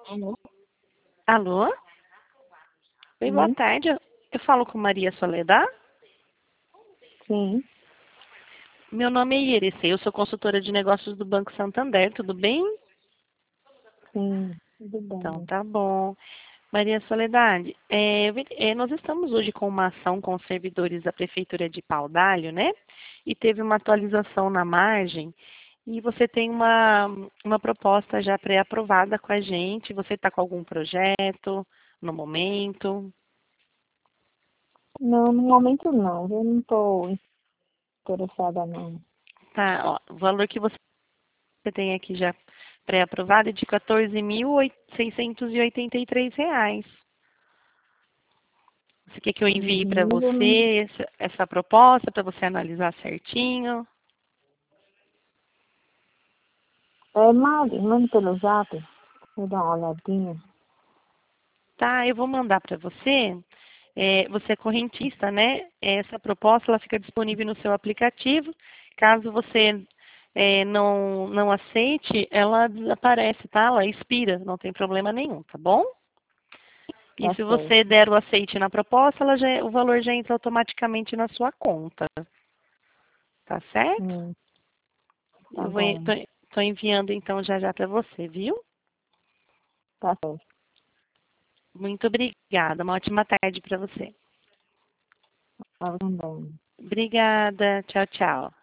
Alô? Alô? Oi, boa Sim, tarde. Eu falo com Maria Soledad. sim, Meu nome é Irecê, eu sou consultora de negócios do Banco Santander, tudo bem? sim, tudo Então, bem. tá bom. Maria Soledade, nós estamos hoje com uma ação com os servidores da Prefeitura de Paudalho, né? E teve uma atualização na margem e você tem uma proposta já pré-aprovada com a gente. Você está com algum projeto no momento? Não, no momento não, eu não estou interessada não. Tá, ó, o valor que você tem aqui já pré-aprovado é de R$ 14.683. Você quer que eu envie para Eu não- você essa proposta para você analisar certinho? mande pelo zap, eu dar uma olhadinha. Tá, eu vou mandar para você. Você é correntista, né? Essa proposta ela fica disponível no seu aplicativo. Caso você não aceite, ela desaparece, tá? Ela expira, não tem problema nenhum, tá bom? E Tá se certo. você der o aceite na proposta, o valor já entra automaticamente na sua conta, tá certo? Hum, tá Eu bom, tô enviando então já para você, viu? tá certo. Muito obrigada. Uma ótima tarde para você. Tá bom. Obrigada. Tchau, tchau.